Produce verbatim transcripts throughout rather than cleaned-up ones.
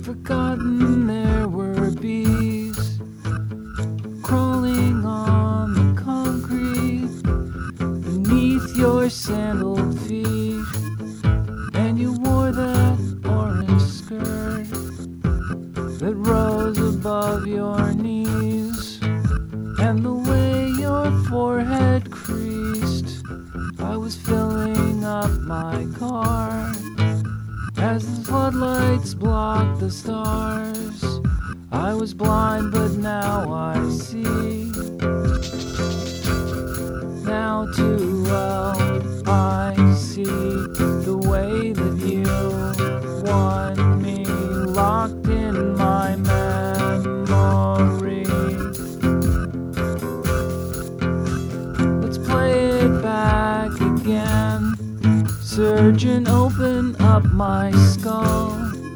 forgotten there were bees crawling on the concrete beneath your sandaled feet, and you wore that orange skirt that rose above your knees, and the way your forehead creased. I was filling up my car as the floodlights blocked the stars. I was blind, but now I see. Now too well I see the way that you want me locked in my memory. Let's play it back again. Surgeon, open up my skull.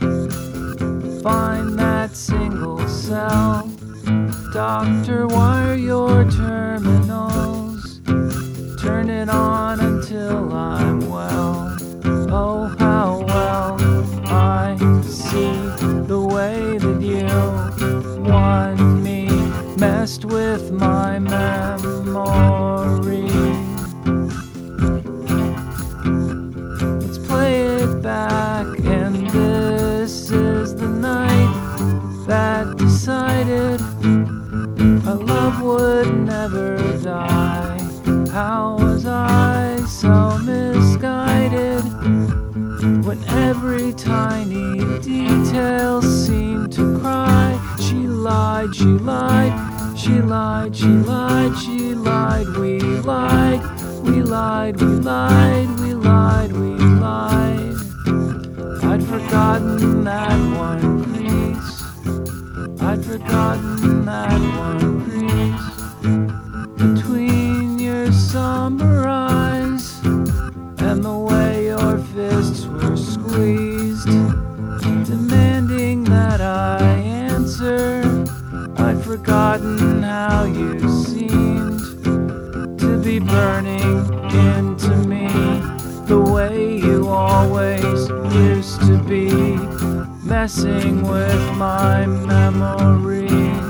Find that single cell. Doctor, wire your terminals. Turn it on until I'm well. Oh, how well I see the way that you want me messed with my memory. Let's play it back, and this is the night that decided our love would never die. How was I so misguided when every tiny detail seemed to cry? She lied, she lied, she lied, she lied, she lied, we lied, we lied, we lied, we lied, we lied. I'd forgotten that one crease. I'd forgotten that one crease between your somber eyes and the way your fists were squeezed, demanding that I answer. I'd forgotten how you seemed to be burning into me the way you always used to be, messing with my memory.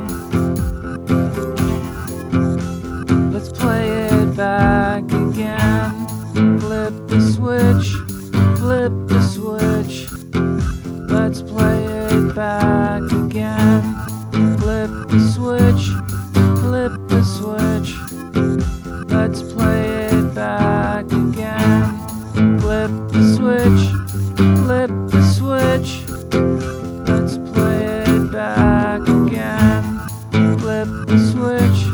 Let's play it back again. Flip the switch, flip the switch. Let's play it back again. Flip the switch, flip the switch. Let's play it back again. Flip the switch, flip the switch. Let's play it back again. Flip the switch.